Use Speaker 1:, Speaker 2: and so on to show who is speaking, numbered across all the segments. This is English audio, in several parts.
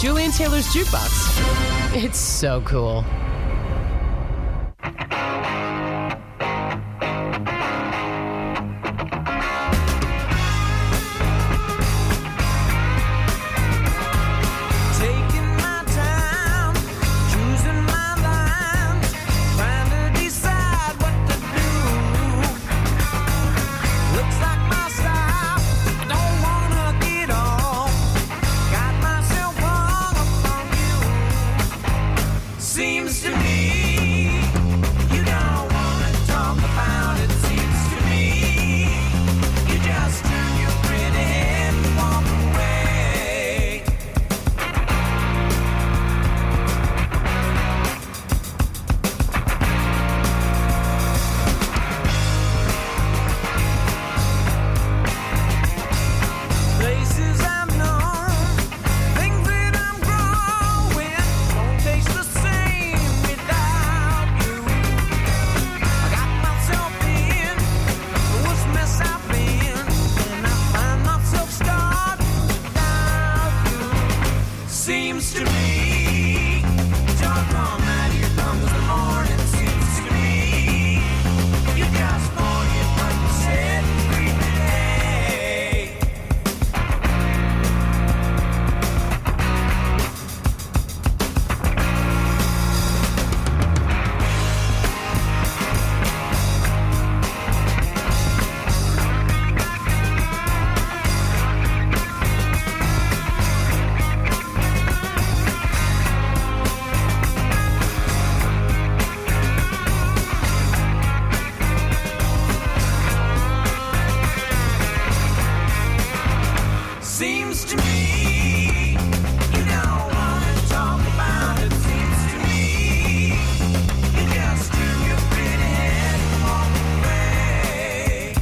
Speaker 1: Julian Taylor's Jukebox. It's so cool.
Speaker 2: Seems to me you don't want to talk about it. Seems to me you just turn your pretty head and walk away. Places I've known, things that I'm growing, don't taste the same without you. I got myself in the worst mess I've been, and I find myself starting without you. Seems to me, doggone that here comes the morning. Seems to me, you just forget what you said every day. Seems to me you don't want to talk about it. Seems to me you just turn your pretty head and walk away.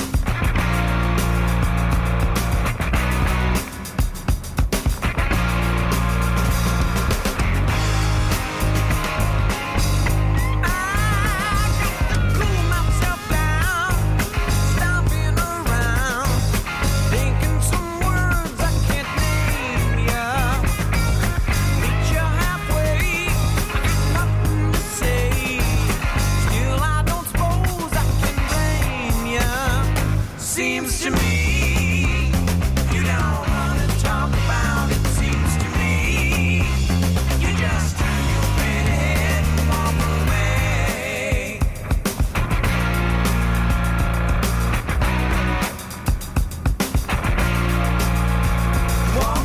Speaker 2: I got to cool myself down, stomping around, thinking some words I can't name ya. Meet you halfway, I got nothing to say. Still I don't suppose I can blame ya. Seems to me you don't want to talk about it. Seems to me you just turn your pretty head and walk away. Walk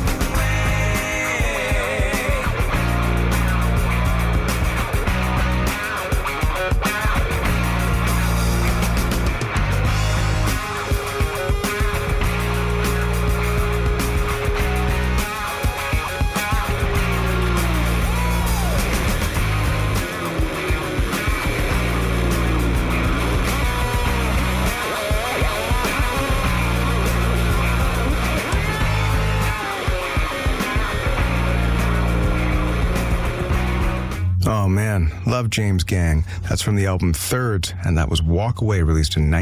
Speaker 3: Oh man, love James Gang. That's from the album Thirds, and that was Walk Away, released in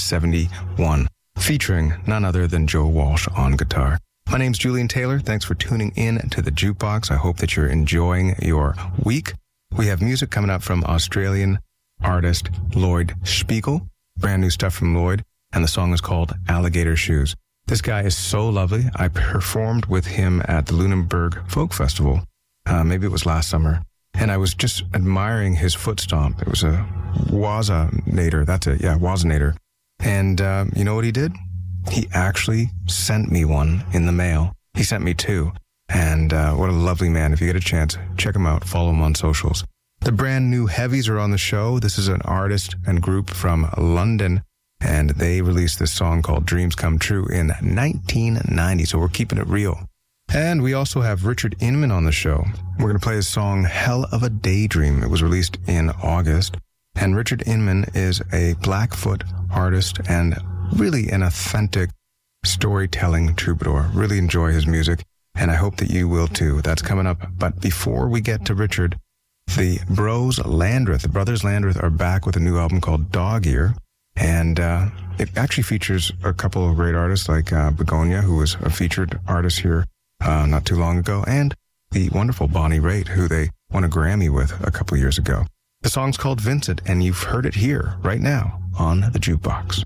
Speaker 3: 1971, featuring none other than Joe Walsh on guitar. My name's Julian Taylor. Thanks for tuning in to the Jukebox. I hope that you're enjoying your week. We have music coming up from Australian artist Lloyd Spiegel. Brand new stuff from Lloyd, and the song is called Alligator Shoes. This guy is so lovely. I performed with him at the Lunenburg Folk Festival. Maybe it was last summer. And I was just admiring his foot stomp. It was a Wazanator. That's it. Yeah, Wazanator. And you know what he did? He actually sent me one in the mail. He sent me two. And what a lovely man. If you get a chance, check him out. Follow him on socials. The brand new Heavies are on the show. This is an artist and group from London. And they released this song called Dreams Come True in 1990. So we're keeping it real. And we also have Richard Inman on the show. We're going to play his song Hell of a Daydream. It was released in August. And Richard Inman is a Blackfoot artist and really an authentic storytelling troubadour. Really enjoy his music, and I hope that you will too. That's coming up. But before we get to Richard, the Brothers Landreth are back with a new album called Dog Ear. And it actually features a couple of great artists like Begonia, who was a featured artist here not too long ago, and the wonderful Bonnie Raitt, who they won a Grammy with a couple years ago. The song's called Vincent, and you've heard it here, right now, on the Jukebox.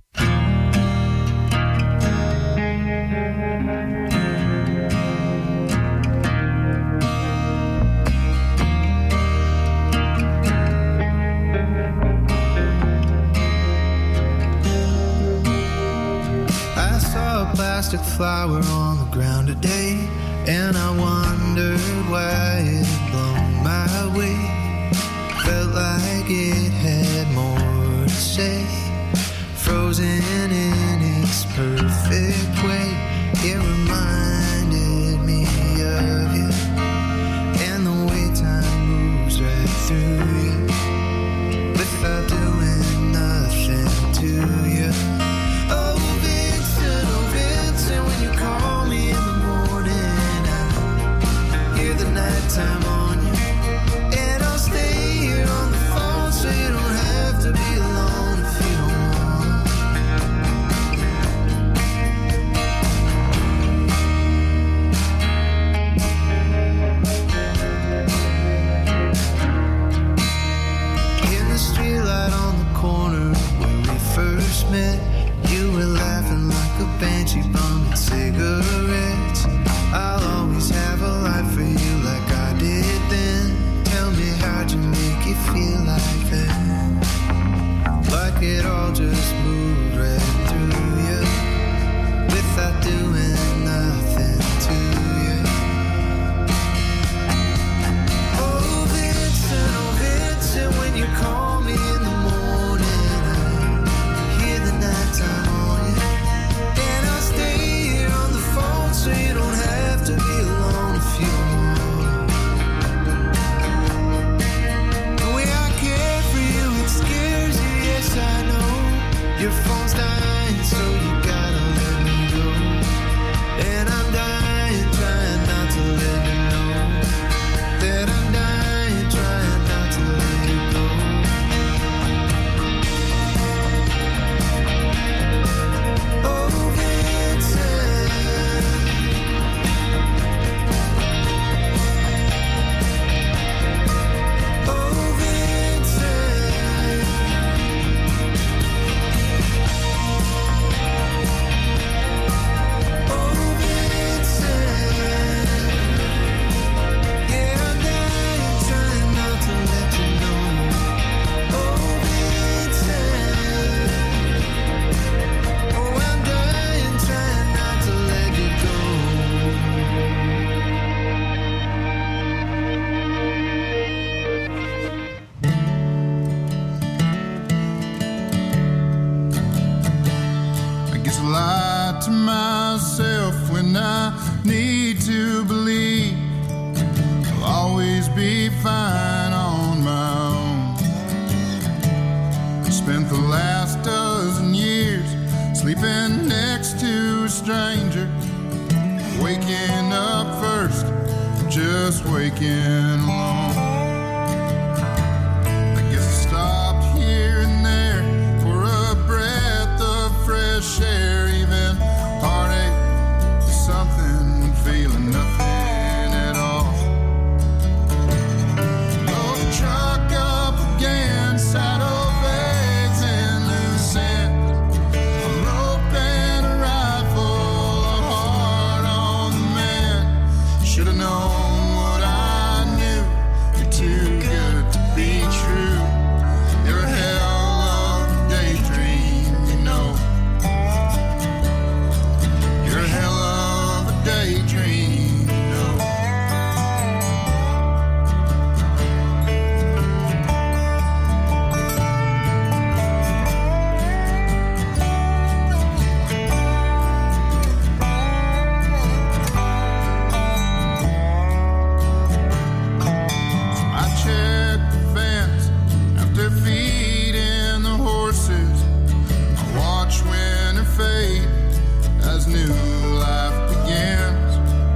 Speaker 4: I saw a plastic flower on the ground today, and I wondered why it had blown my way. Felt like it had more to say, frozen in its perfect way. It reminded me of you, and the way time moves right through you, without doing nothing to you. Oh Vincent, when you call me in the morning, I hear the nighttime on you, and I'll stay here on the phone so you don't have to be alone if you don't want. In the streetlight on the corner where we first met, you were laughing like a banshee bumming cigarettes. I'll always have a life for you like I did then. Tell me, how'd you make it feel like that? Like it all just moved right through you, without doing nothing to you. Oh Vincent, when you call me in the morning, I hear the nighttime on you, and I'll stay here on the phone so you don't have to be alone if you want. The way I care for you, it scares you, yes I know. Your phone's dying, so you gotta let me go. And I'm dying, trying not to let you know that I'm dying, trying not to let you go. Oh Vincent, oh Vincent, oh Vincent, yeah, I'm dying, trying not to let you know. Oh Vincent, oh I'm dying, trying not to let you go.
Speaker 5: I guess I lie to myself when I need to believe I'll always be fine on my own. I spent the last dozen years sleeping next to a stranger, waking up first, just waking alone. I guess I stopped here and there for a breath of fresh air, even heartache, something, feeling nothing at all. Load the truck up again, saddlebags in loose ends, a rope and a rifle, a heart on the man. Should've known what I knew, you're too good to be true. You're a hell of a daydream, you know. You're a hell of a daydream, you know. I checked the fence after feeding the horses. I watch winter fade as new life begins.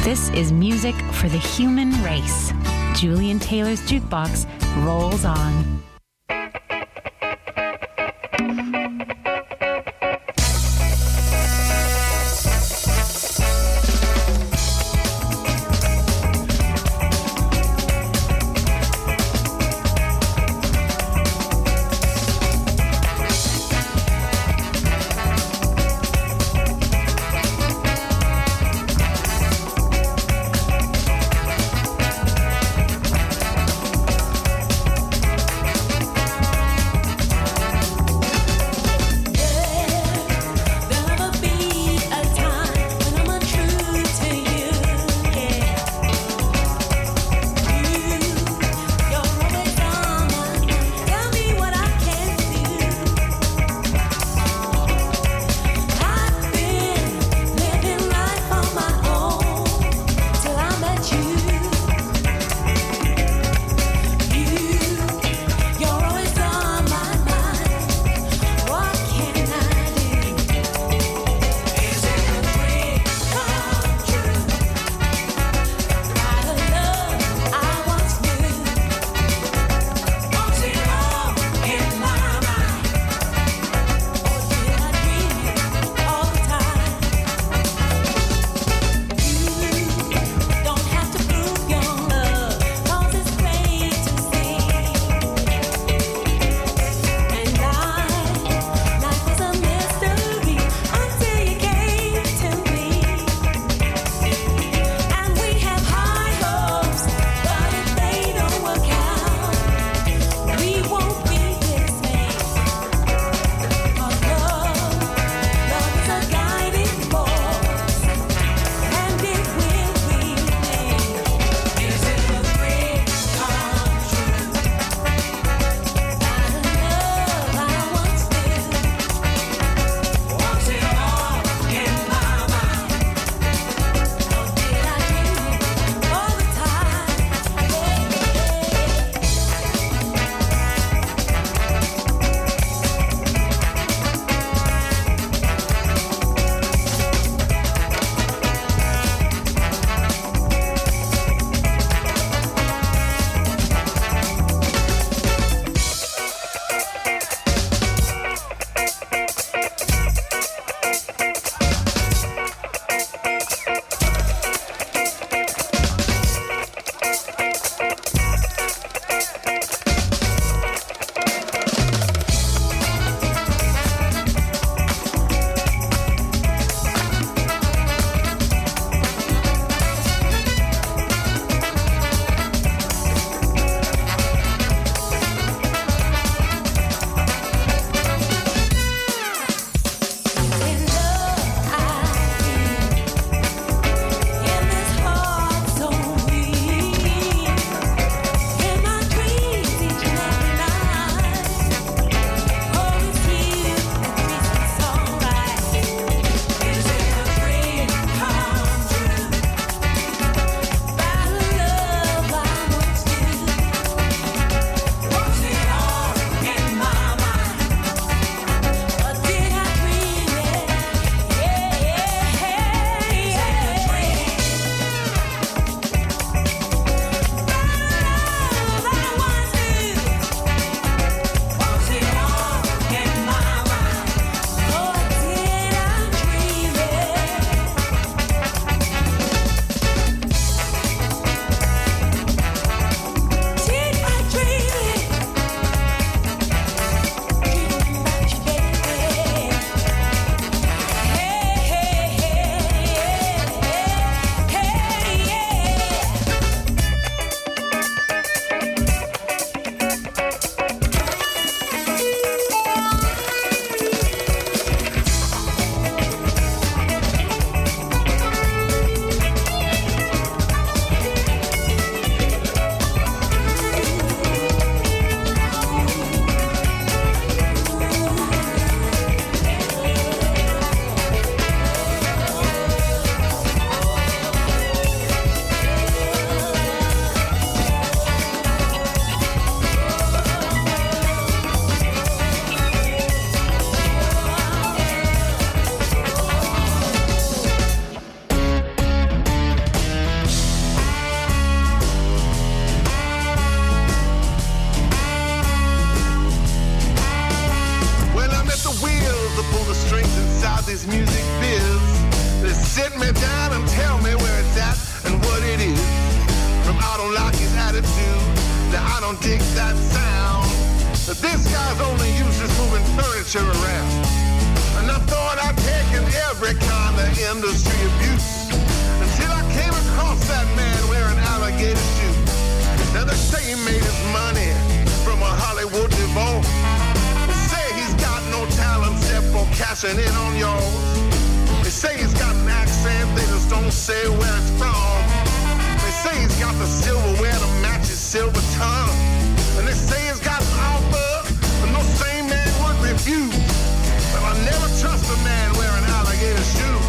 Speaker 6: This is music for the human race. Julian Taylor's Jukebox rolls on.
Speaker 7: dig that sound. But this guy's only used to moving furniture around. And I thought I'd taken every kind of industry abuse until I came across that man wearing alligator shoes. Now they say he made his money from a Hollywood divorce. They say he's got no talent except for cashing in on yours. They say he's got an accent, they just don't say where it's from. They say he's got the silverware to match his silver tongue. And they say he's got an offer that no sane man would refuse. But I never trust a man wearing alligator shoes.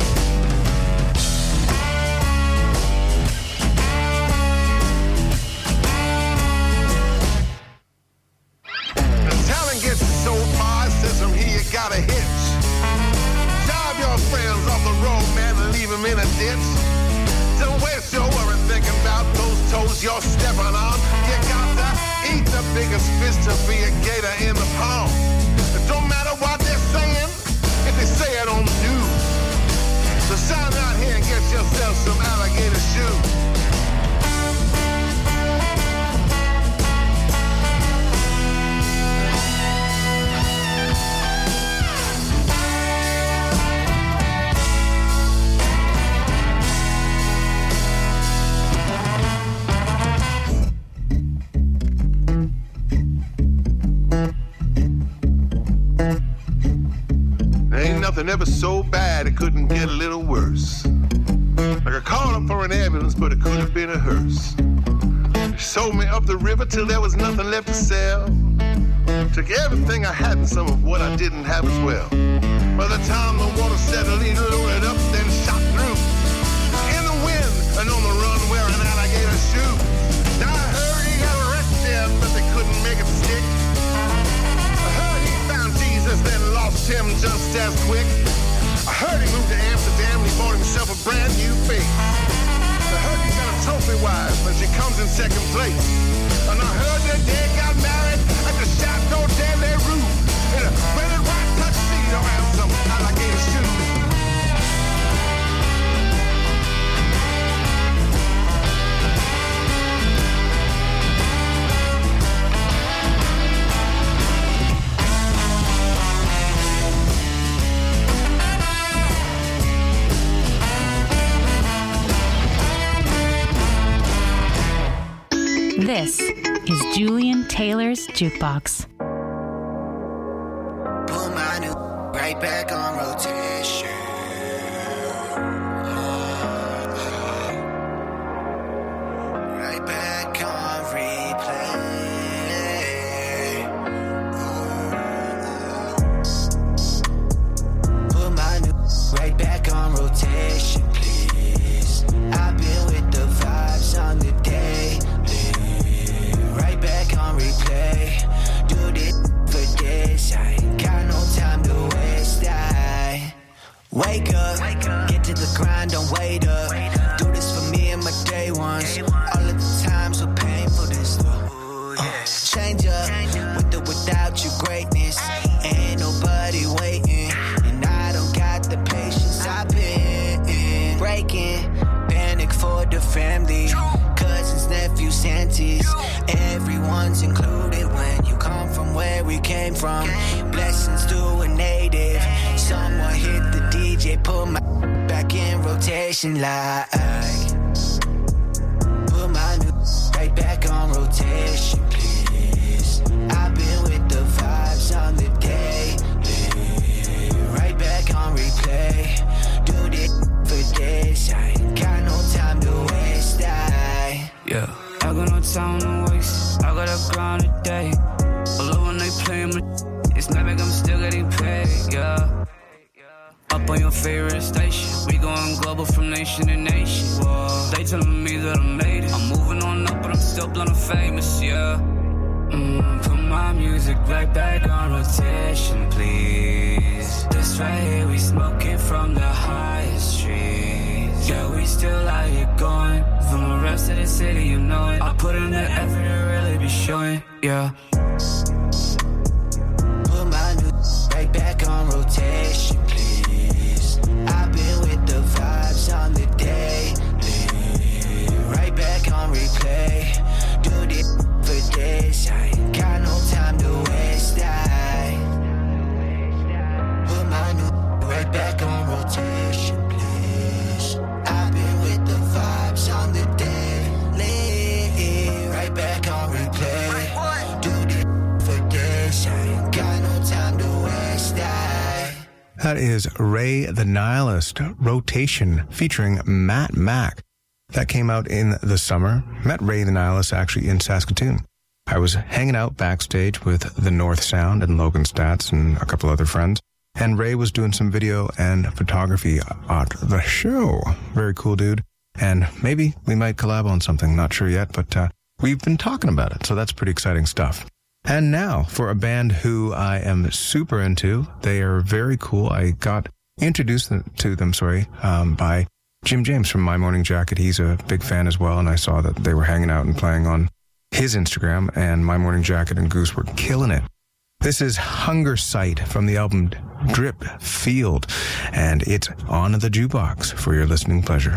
Speaker 7: The talent gets you so far, it says from here you got a hitch. Drive your friends off the road, man, and leave them in a ditch. Don't waste your worry thinking about those toes you're stepping on. You got to eat the biggest fish to be a gator in the pond. It don't matter what they're saying, if they say it on the news. So sign out here and get yourself some alligator shoes. Nothing ever so bad it couldn't get a little worse. Like I called up for an ambulance, but it could have been a hearse. They sold me up the river till there was nothing left to sell. Took everything I had and some of what I didn't have as well. By the time the water settled, he loaded up, then shot through. In the wind and on the run wearing alligator shoes. Now I heard he got arrested, but they couldn't make it stick. I heard he found Jesus, then lost him just as quick. I heard he moved to Amsterdam and he bought himself a brand new face. I heard he got a trophy wife, but she comes in second place. And I heard that they got married at the Chateau de la Rue in a red and white tuxedo and some alligator shoes.
Speaker 6: This is Julian Taylor's Jukebox.
Speaker 4: Put my new right back on rotation. Right back on replay. Put my new right back on rotation, please. I've been with the vibes on the day. Right back on replay. Do this for this. I ain't got no time to waste. I wake up, get to the grind, don't wait up. Do this for me and my day ones. All of the times were painful, this change up with or without your greatness. Ain't nobody waiting, and I don't got the patience. I've been breaking, panic for the family. Cousins, nephews, aunties, everyone's included when you come from where we came from. Blessings to a native. Someone hit the DJ, put my back in rotation like. Put my new right back on rotation, please. I've been with the vibes on the day. Right back on replay. Do this for this. I ain't got no time to waste.
Speaker 8: Yeah, I got no time to waste. I gotta grind today. Although when they play my, it's not like I'm still getting paid. Yeah, up on your favorite station. We going global from nation to nation. Whoa. They telling me that I made it. I'm moving on up, but I'm still blown famous. Yeah. Put my music right back on rotation, please. This right here, we smoking from the highest trees. Yeah, we still out here going. From the rest of the city, you know it. I put in the effort to really be showing, yeah.
Speaker 4: Put my new right back on rotation, please. I've been with the vibes on the day. Right back on replay. Do this for this. I
Speaker 3: That is Ray the Nihilist, Rotation, featuring Matt Mack. That came out in the summer. Met Ray the Nihilist actually in Saskatoon. I was hanging out backstage with the North Sound and Logan Stats and a couple other friends. And Ray was doing some video and photography at the show. Very cool dude. And maybe we might collab on something. Not sure yet, but we've been talking about it. So that's pretty exciting stuff. And now for a band who I am super into. They are very cool. I got introduced to them, by Jim James from My Morning Jacket. He's a big fan as well. And I saw that they were hanging out and playing on his Instagram. And My Morning Jacket and Goose were killing it. This is Hunger Sight from the album Drip Field, and it's on the jukebox for your listening pleasure.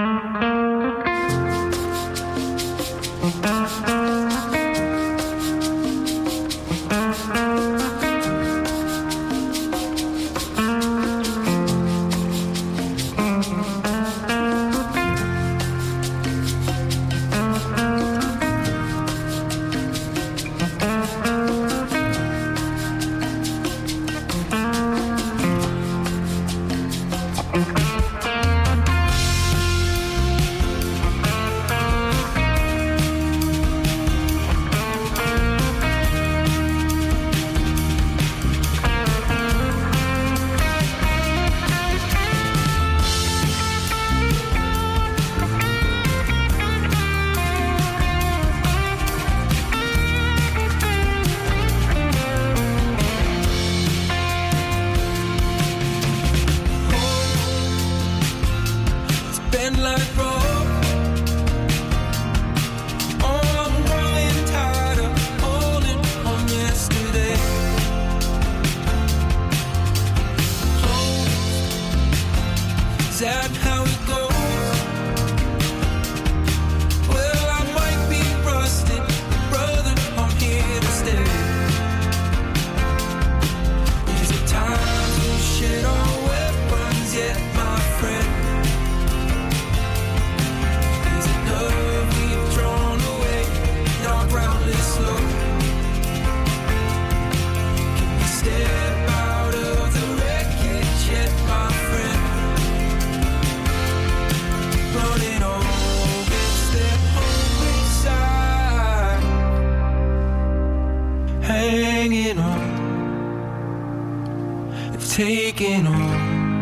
Speaker 2: Taking on,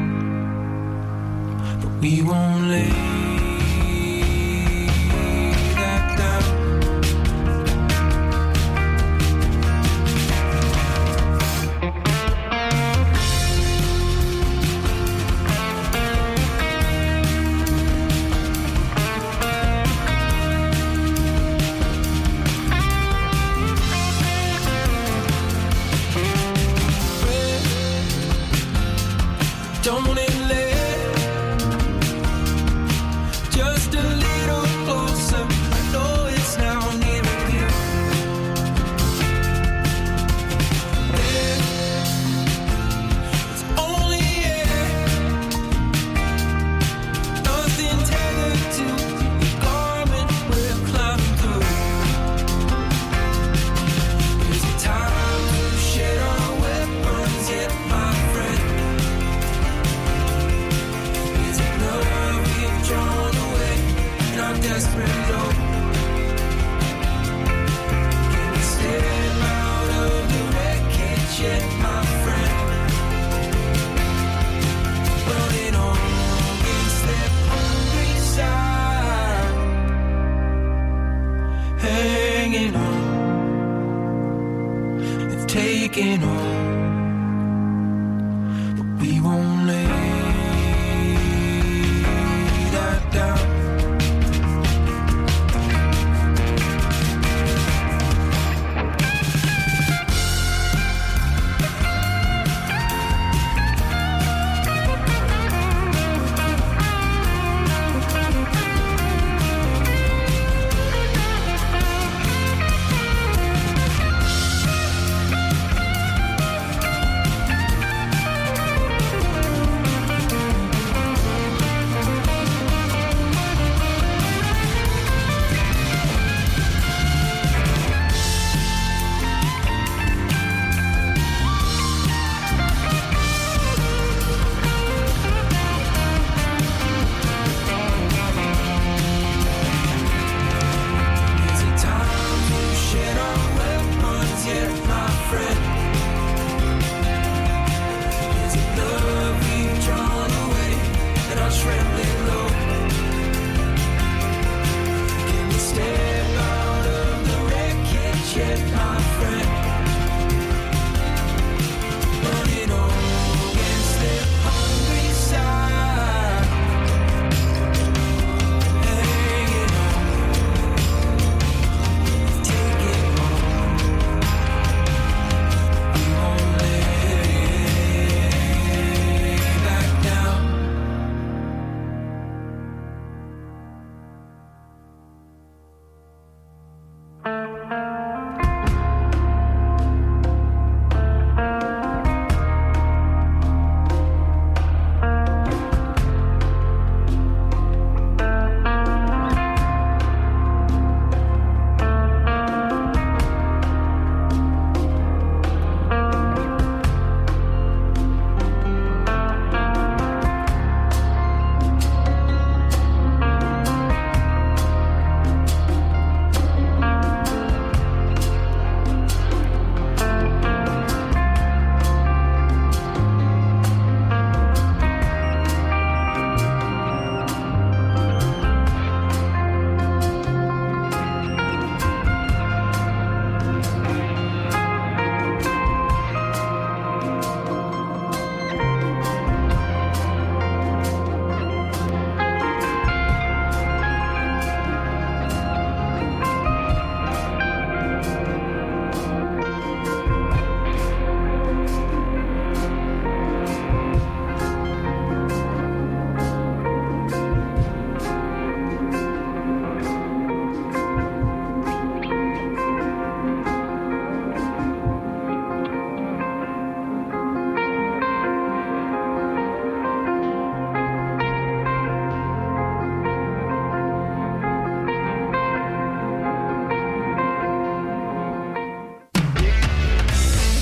Speaker 2: but we won't lay that down. Don't it let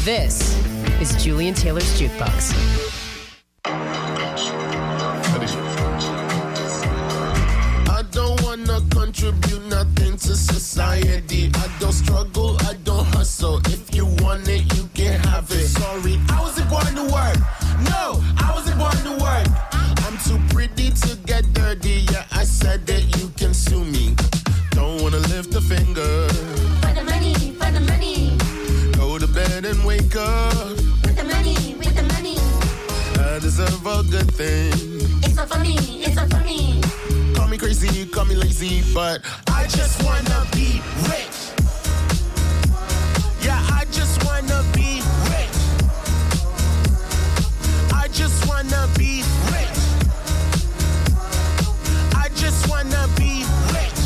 Speaker 1: This is Julian Taylor's Jukebox.
Speaker 9: I don't wanna contribute nothing to society. I don't struggle, I don't hustle. If you want it, you can have it. Sorry, I wasn't born to work. No, I wasn't born to work. I'm too pretty to get dirty. Yeah, I said that you can sue me. Don't wanna lift a finger.
Speaker 10: For the money, for the money.
Speaker 9: Go to bed and wake up.
Speaker 10: With the money, with the money.
Speaker 9: I deserve a good thing.
Speaker 10: It's so funny, it's so funny.
Speaker 9: Call me crazy, call me lazy, but I just wanna be rich. Yeah, I just wanna be rich. I just wanna be rich. I just wanna be rich.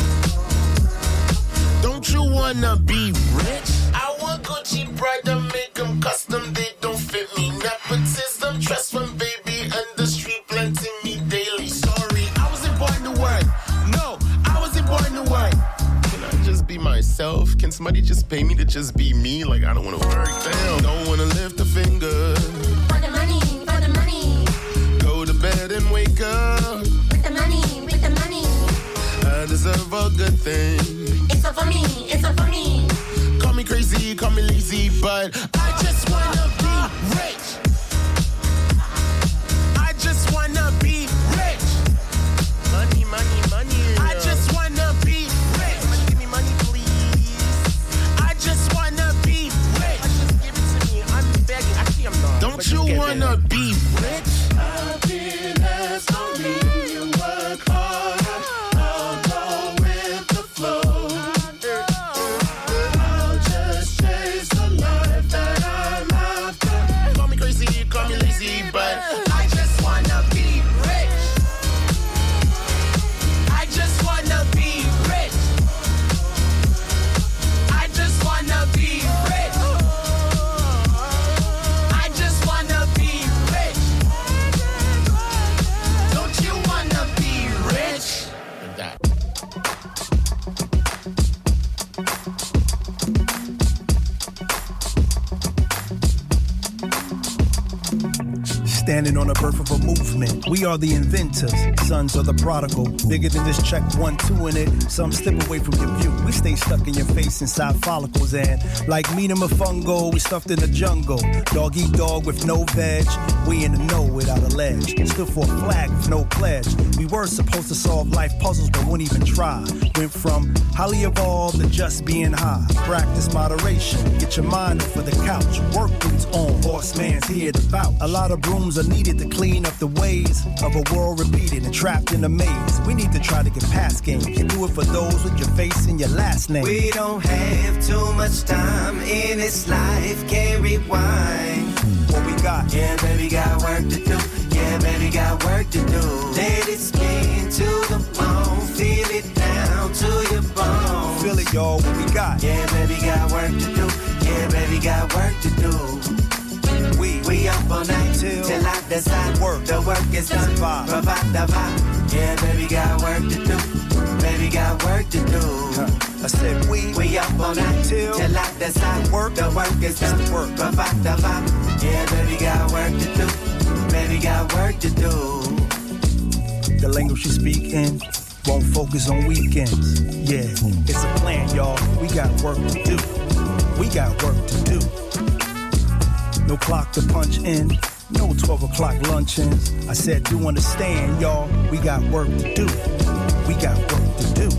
Speaker 9: Don't you wanna be rich? I want Gucci brother, make them custom, they don't fit me. Nepotism, trust fund, baby, and the street planting me daily. Sorry, I wasn't born to work. No, I wasn't born to work. Can I just be myself? Can somebody just pay me to just be me? Like, I don't wanna work, damn. Don't wanna lift a finger.
Speaker 10: For the money, for the money.
Speaker 9: Go to bed and wake up.
Speaker 10: With the money, with the money.
Speaker 9: I deserve a good thing.
Speaker 10: It's so funny, it's so funny.
Speaker 9: Call me crazy, call me lazy, but I just wanna be rich. I just wanna be rich. Money, money, money. I just wanna be rich. Money, give me money, please. I just wanna be rich. Just give it to me. I'm begging. Actually, I'm not. Don't you wanna be rich? Happiness only. You work harder. I'll go with the flow. I'll just chase the life that I'm after. Call me crazy, call me lazy, but I just wanna be rich. I just wanna be rich. I just wanna be rich. I just wanna be rich. Don't you wanna be rich? That.
Speaker 11: Standing on the birth of a movement. We are the inventors, sons of the prodigal. Bigger than this check 1, 2 in it. Some slip away from your view. We stay stuck in your face inside follicles. And like meat and fungo, we stuffed in the jungle. Dog eat dog with no veg. We in the know without a ledge. Stood for a flag with no pledge. We were supposed to solve life puzzles, but wouldn't even try. Went from highly evolved to just being high. Practice moderation. Get your mind off of the couch. Work boots on. Horseman's here to vouch. A lot of brooms are needed to clean up the ways of a world repeated and trapped in a maze. We need to try to get past games. Do it for those with your face and your last name.
Speaker 12: We don't have too much time in this life, can't rewind.
Speaker 11: What we got?
Speaker 12: Yeah, baby, got work to do. Yeah, baby, got work to do. Let it skin to the bone, feel it down to your bones.
Speaker 11: Feel it, y'all, what we got?
Speaker 12: Yeah, baby, got work to do. Yeah, baby, got work to do. We up all night till I decide work. The work is done. Provide the vibe. Yeah, baby, got work to do. Baby, got work to do.
Speaker 11: I said
Speaker 12: we up all night till I decide work. The work is done. Provide the vibe. Yeah, baby, got work to do. Baby, got work to do.
Speaker 11: The language you speak in won't focus on weekends. Yeah, it's a plan, y'all. We got work to do. We got work to do. No clock to punch in, no 12 o'clock luncheons. I said, do understand, y'all, we got work to do. We got work to do.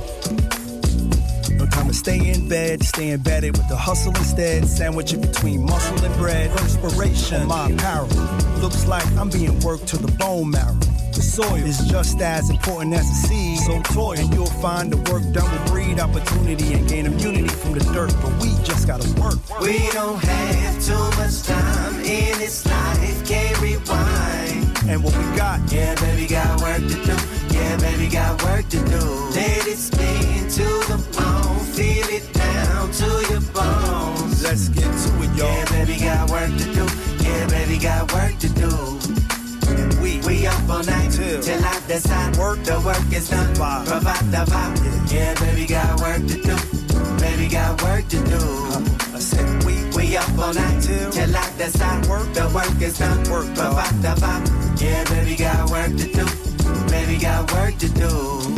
Speaker 11: No time to stay in bed, stay embedded with the hustle instead. Sandwich it between muscle and bread. Inspiration, my apparel. Looks like I'm being worked to the bone marrow. The soil is just as important as the seed. So toil, and you'll find the work done will breed opportunity and gain immunity from the dirt. But we just gotta work.
Speaker 12: We don't have too much time in this life, can't rewind.
Speaker 11: And what we got?
Speaker 12: Yeah, baby, got work to do. Yeah, baby, got work to do. Let it spin to the bone, feel it down to your bones.
Speaker 11: Let's get to it, y'all.
Speaker 12: Yeah, baby, got work to do. Yeah, baby, got work to do. We up all night till I decide work. The work is done. Provide the vibe. Yeah, baby, got work to do. Baby, got work to do.
Speaker 11: I said we
Speaker 12: We up all night till I decide the work is done. Provide the vibe. Yeah, baby, got work to do. Baby, got work to do.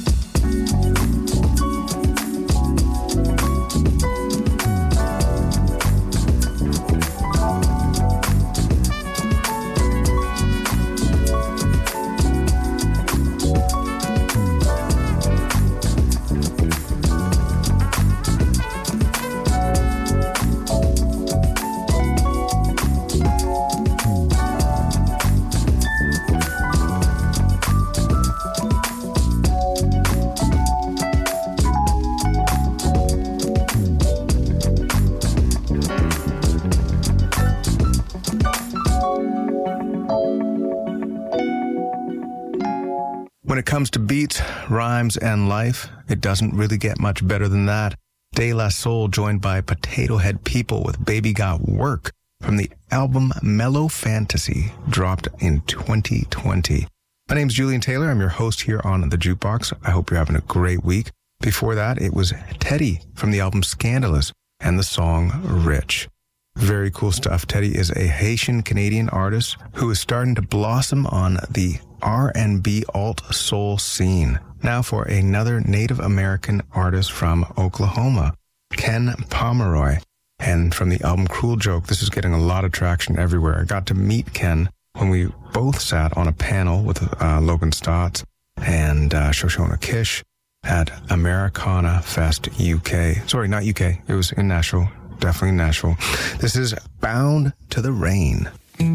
Speaker 3: When it comes to beats, rhymes, and life, it doesn't really get much better than that. De La Soul joined by Potato Head People with Baby Got Work from the album Mellow Fantasy, dropped in 2020. My name's Julian Taylor. I'm your host here on The Jukebox. I hope you're having a great week. Before that, it was Teddy from the album Scandalous and the song Rich. Very cool stuff. Teddy is a Haitian-Canadian artist who is starting to blossom on the R&B alt soul scene. Now for another Native American artist from Oklahoma, Ken Pomeroy. And from the album Cruel Joke, this is getting a lot of traction everywhere. I got to meet Ken when we both sat on a panel with Logan Stotts and Shoshona Kish at Americana Fest UK. Sorry, not UK. It was in Nashville. Definitely Nashville. This is Bound to the Rain.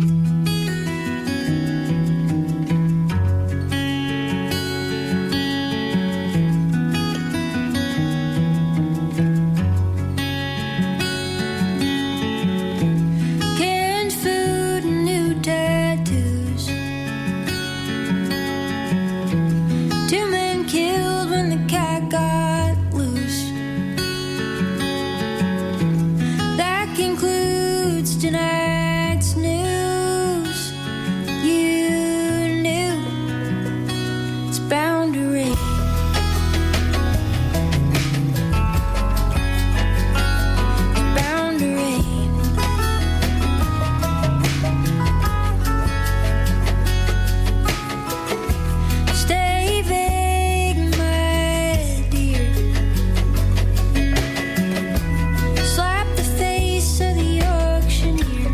Speaker 13: Canned food and new tattoos. 2 men killed when the cat got loose. That concludes tonight's news. You knew it's bound to rain. It's bound to rain. Stay vague, my dear. Slap the face of the auctioneer.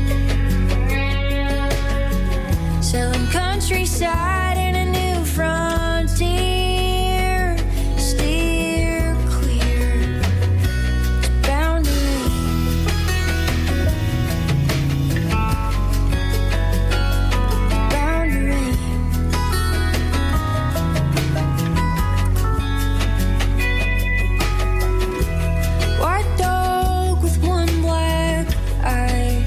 Speaker 13: Selling countryside in a new frontier. Steer clear. It's bound to rain. Bound to rain. White dog with one black eye.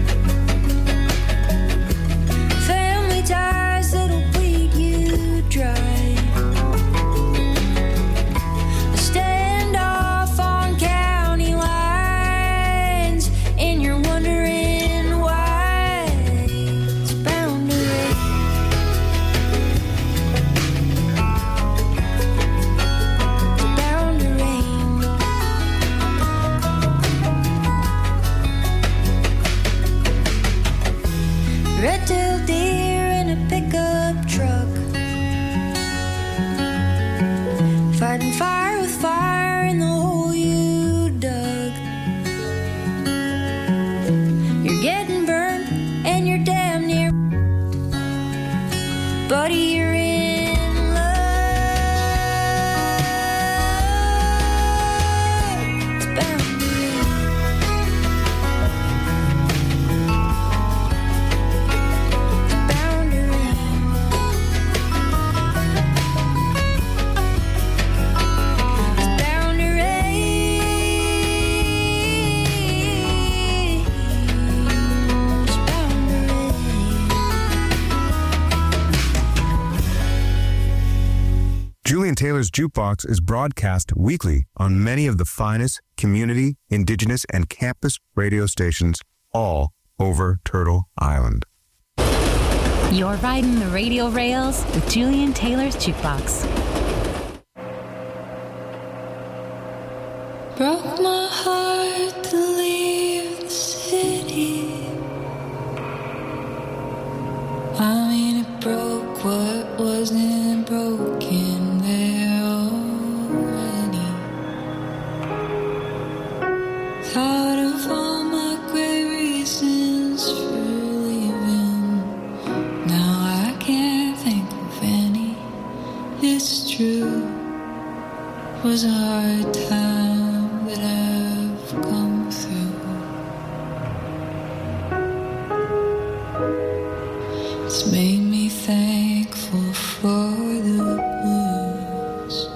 Speaker 13: Family ties that'll bleed you dry. A standoff on county lines, and you're wondering why. It's bound to rain. It's bound to rain. Red-tailed deer in a pickup truck, fighting fire with fire in the hole you dug. You're getting burned and you're damn near, buddy, you're in love. It's bound to rain. Bound to rain. It's bound to rain. It's bound to rain.
Speaker 3: Julian Taylor's Jukebox is broadcast weekly on many of the finest community, indigenous, and campus radio stations all over Turtle Island.
Speaker 6: You're riding the radio rails with Julian Taylor's Jukebox.
Speaker 13: Broke my heart to leave broken there already. Thought of all my great reasons for leaving. Now I can't think of any. It's true. It was a hard time that I've come through. It's made me thankful for the blues.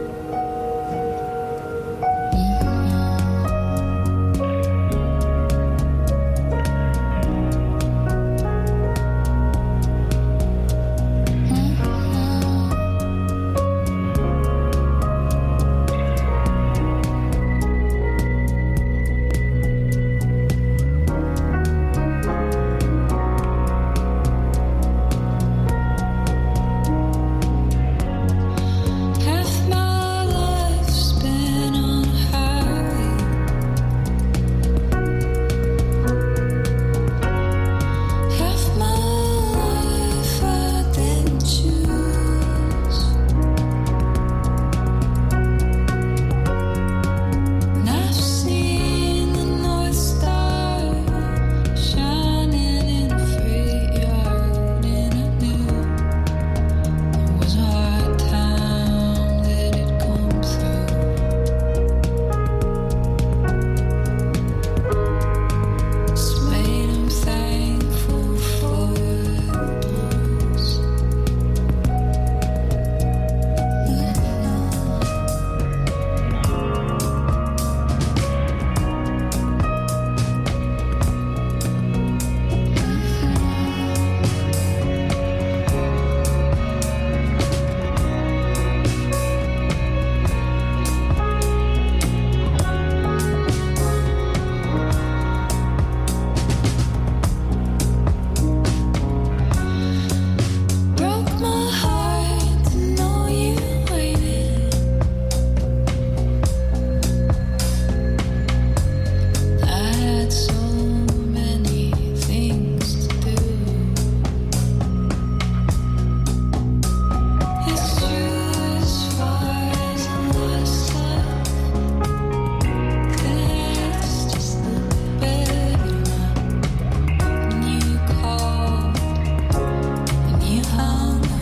Speaker 13: Half my life's been on a highway. Half my life I didn't choose. And I've seen the North Star shining in a freight yard, and I knew it was a hard time that it come through. It's made him thankful for the blues. Broke my heart to know you waited. I had so many things to do. It's true as far as I lost love. That's just a little better now. When you called and you hung up.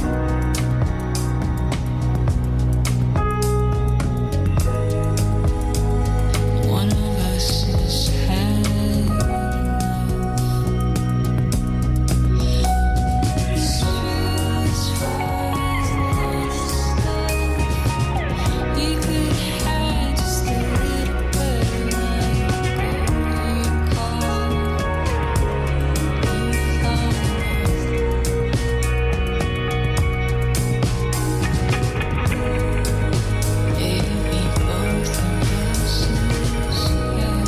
Speaker 13: One of us has had enough. It's true as far as lost love. You could have just a little better now. You called, you hung up. Maybe both of us has had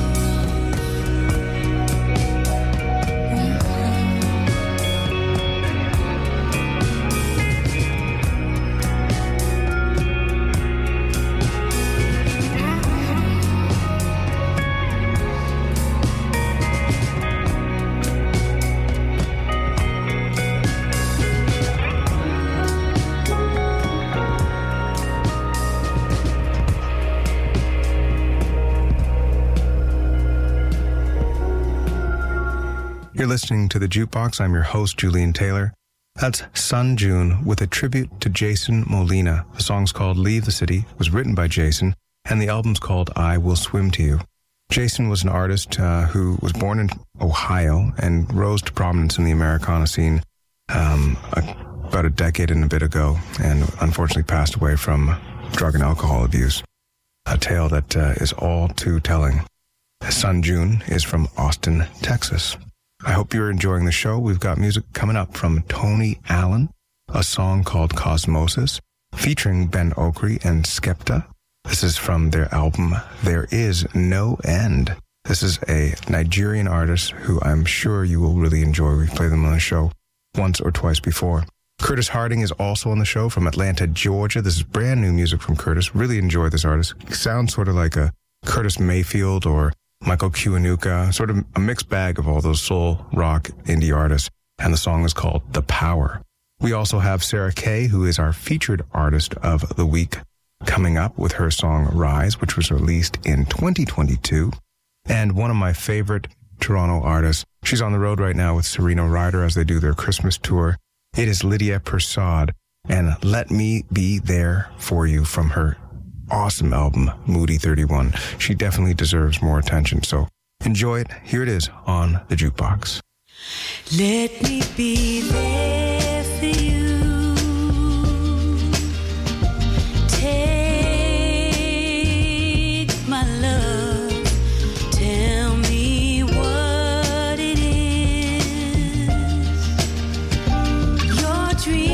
Speaker 3: You're listening to The Jukebox. I'm your host, Julian Taylor. That's Sun June with a tribute to Jason Molina. The song's called Leave the City, was written by Jason, and the album's called I Will Swim to You. Jason was an artist who was born in Ohio and rose to prominence in the Americana scene about a decade and a bit ago, and unfortunately passed away from drug and alcohol abuse. A tale that is all too telling. Sun June is from Austin, Texas. I hope you're enjoying the show. We've got music coming up from Tony Allen, a song called Cosmosis, featuring Ben Okri and Skepta. This is from their album, There Is No End. This is a Nigerian artist who I'm sure you will really enjoy. We've played them on the show once or twice before. Curtis Harding is also on the show from Atlanta, Georgia. This is brand new music from Curtis. Really enjoy this artist. Sounds sort of like a Curtis Mayfield or Michael Kiwanuka, sort of a mixed bag of all those soul, rock, indie artists. And the song is called The Power. We also have Sarah Kay, who is our featured artist of the week, coming up with her song Rise, which was released in 2022. And one of my favorite Toronto artists, she's on the road right now with Serena Ryder as they do their Christmas tour. It is Lydia Persad, and Let Me Be There For You from her awesome album, Moody 31. She definitely deserves more attention, so enjoy it. Here it is on the Jukebox.
Speaker 13: Let me be there for you. Take my love. Tell me what it is you're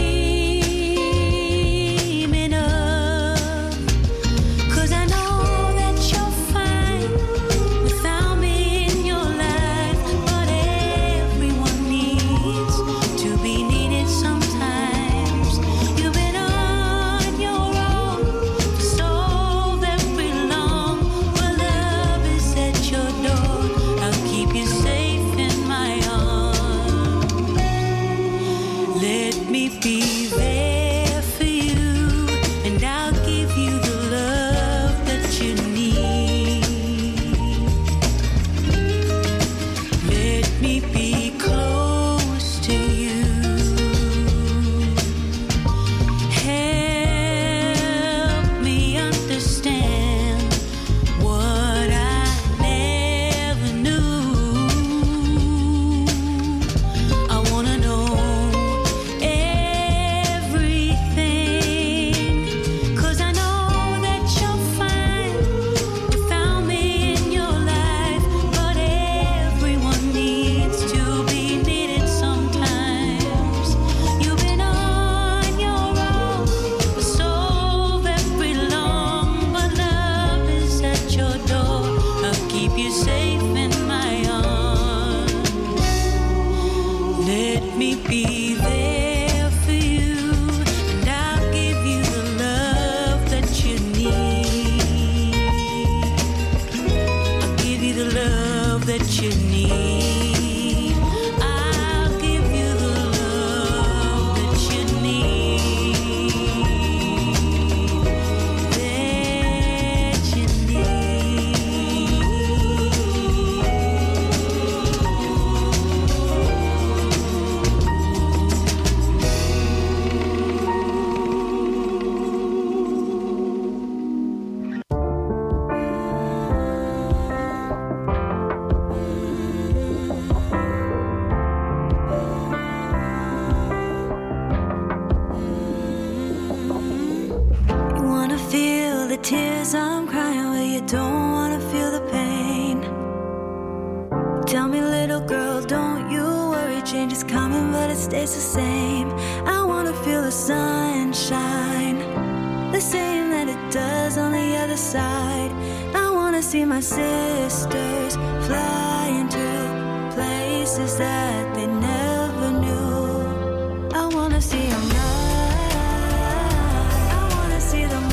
Speaker 13: dreaming of. 'Cause I know that you're fine without me in your life. But everyone needs to be needed sometimes. You've been on your own for so very long. But love is at your door. I'll keep you safe in my arms. Let me be there for you, and I'll give you the love that you need. Let me be close to you. Help me understand what I never knew. I wanna know everything, 'cause I know that you're fine without me in your life. But everyone needs to be needed sometimes. You've been on your own for so very long. But love is at your door. I'll keep you safe in my arms. Let me be there for you, and I'll give you the love that you need. I'll give you the love that you need. I'll give you the love that you need. That you You wanna feel the tears I'm crying, but you don't wanna feel the pain. Tell me, little girl, don't you worry, change is coming, but it stays the same. I wanna feel the sunshine, the same that it does on the other side. I wanna see my sisters flying to places that they never knew. I wanna see them rise. I wanna see them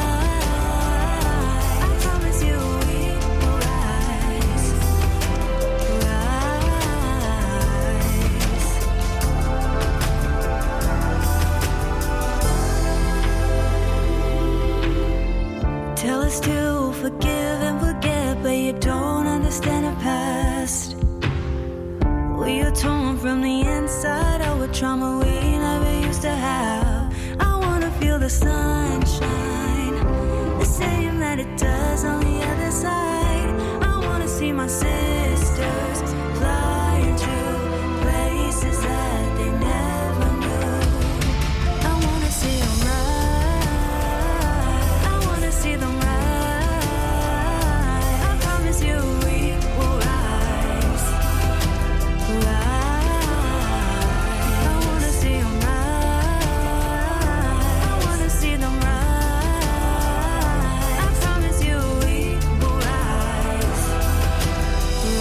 Speaker 13: rise. I promise you we will rise. Rise. Tell us to forgive and forget, but you don't understand the past. We are torn from the inside, our trauma we never used to have. I wanna feel the sunshine, the same that it does on the other side. I wanna see my sisters flying to places that they never knew. I wanna see them rise. I wanna see them rise. I promise you we will rise. Rise. I wanna see them rise. I wanna see them rise. I promise you we will rise.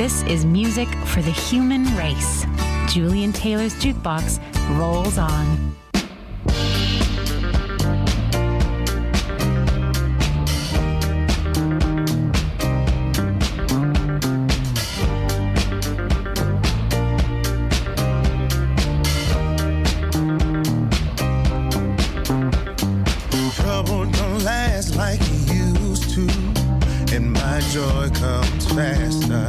Speaker 6: This is music for the human race. Julian Taylor's Jukebox rolls on.
Speaker 14: Trouble don't last like it used to, and my joy comes faster.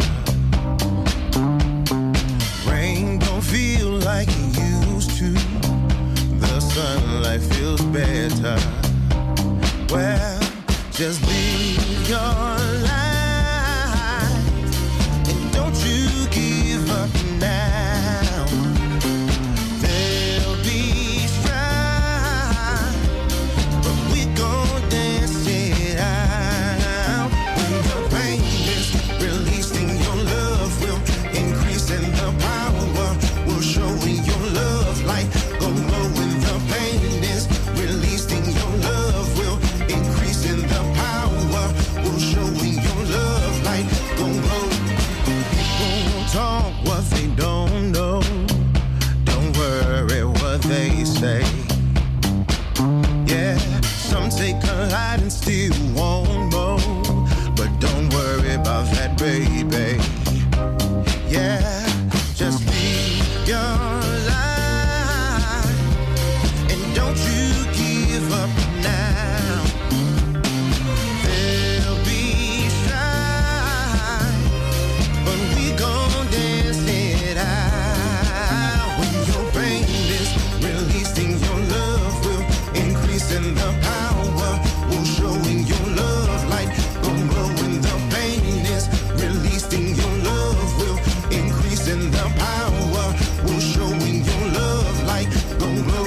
Speaker 14: Rain don't feel like it used to, the sunlight feels better. Well, just live your life, and don't you give up now. There'll be strife, but we gon' dance it out. When the pain is released in your love will increase, and the power will show in your love light. Go low when the pain is released in your love will increase, and the power will show in your love light. Go low. People won't talk what they don't know. Don't worry what they say. Yeah, some take a lot and still want more, but don't worry about that, baby. Yeah, just live your life, and don't you give up now. There'll be strife, but we gon' dance it out. When your pain is released in your love will increase, and the power will show in your love light. Go low when the pain is released in your love will increase, and the power will show in your love light. Go low.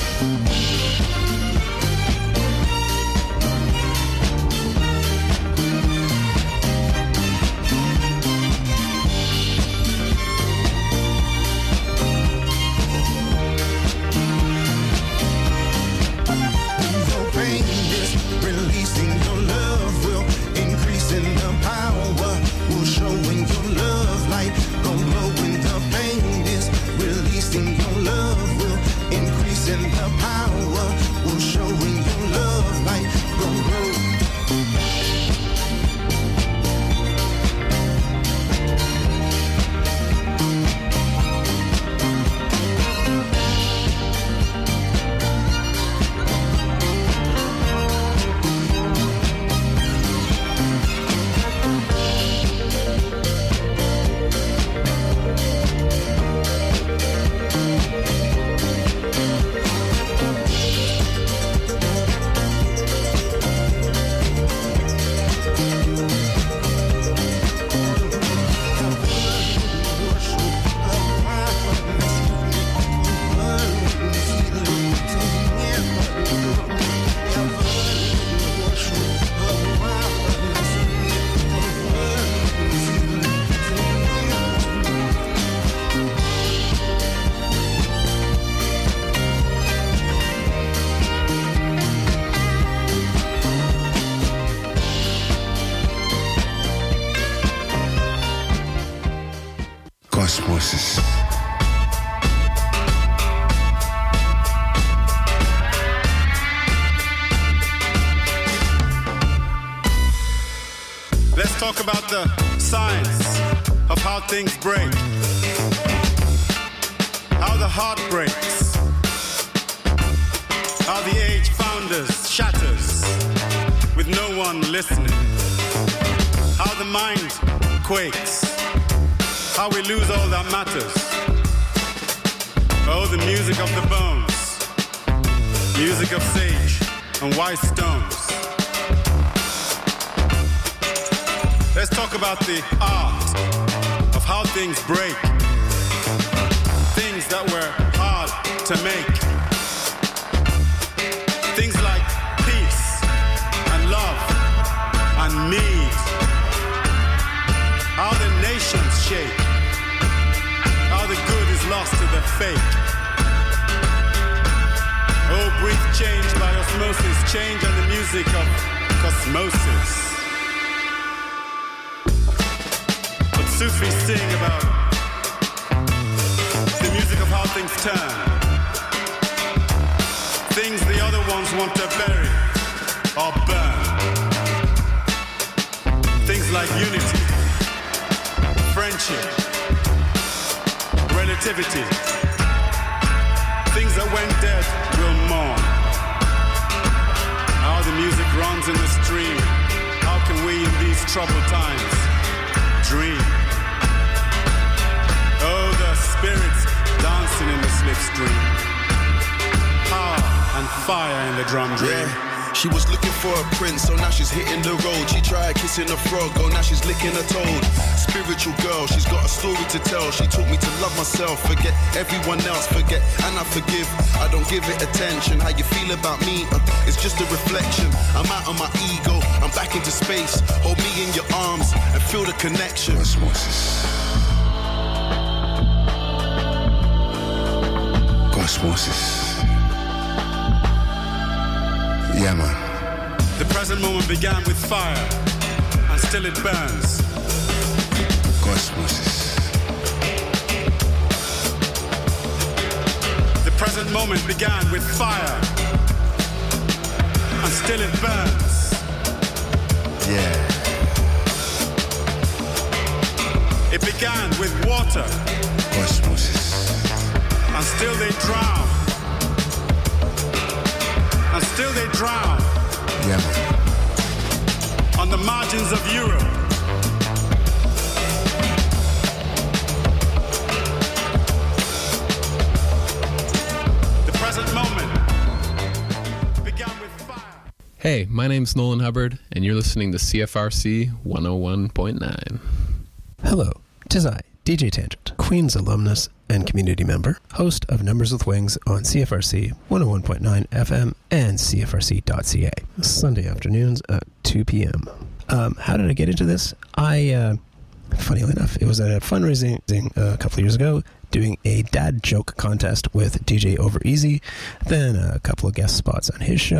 Speaker 14: Your pain is releasing your love will increase, and the power will show in your love light. Go low when the pain is releasing your love will increase, and the power will show in your love light. Go low. Cosmosis.
Speaker 15: Let's talk about the science of how things break, how the heart breaks, how the age founders shatters with no one listening, how the mind quakes, how we lose all that matters. Oh, the music of the bones, music of sage and wise stones. Let's talk about the art of how things break, things that were hard to make, things like peace and love and need, how the nations shake, how the good is lost to the fake. Oh, breathe change by osmosis, change and the music of cosmosis. But Sufi we sing about the music of how things turn. Things the other ones want to bury or burn. Things like unity, friendship, relativity. Things that went dead will mourn. How the music runs in the stream. How can we in these troubled times dream? Oh, the spirits dancing in the slipstream. Power and fire in the drum dream.
Speaker 16: She was looking for a prince, so now she's hitting the road. She tried kissing a frog, oh now she's licking a toad. Spiritual girl, she's got a story to tell. She taught me to love myself, forget everyone else, forget and I forgive. I don't give it attention. How you feel about me, it's just a reflection. I'm out of my ego, I'm back into space. Hold me in your arms and feel the connection.
Speaker 17: Osmosis. Osmosis. Yeah, man.
Speaker 15: The present moment began with fire, and still it burns.
Speaker 17: Osmosis.
Speaker 15: The present moment began with fire, and still it burns.
Speaker 17: Yeah.
Speaker 15: It began with water,
Speaker 17: Osmosis.
Speaker 15: and still they drown. And still they drown.
Speaker 17: Yeah, man.
Speaker 15: On the margins of Europe. The present moment began with fire.
Speaker 18: Hey, my name's Nolan Hubbard, and you're listening to CFRC 101.9.
Speaker 19: Hello, 'tis I, DJ Tangent, Queen's alumnus and community member, host of Numbers with Wings on CFRC 101.9 FM and CFRC.ca, Sunday afternoons at 2 p.m. How did I get into this? Funnily enough, it was at a fundraising a couple of years ago, doing a dad joke contest with DJ Over Easy, then a couple of guest spots on his show.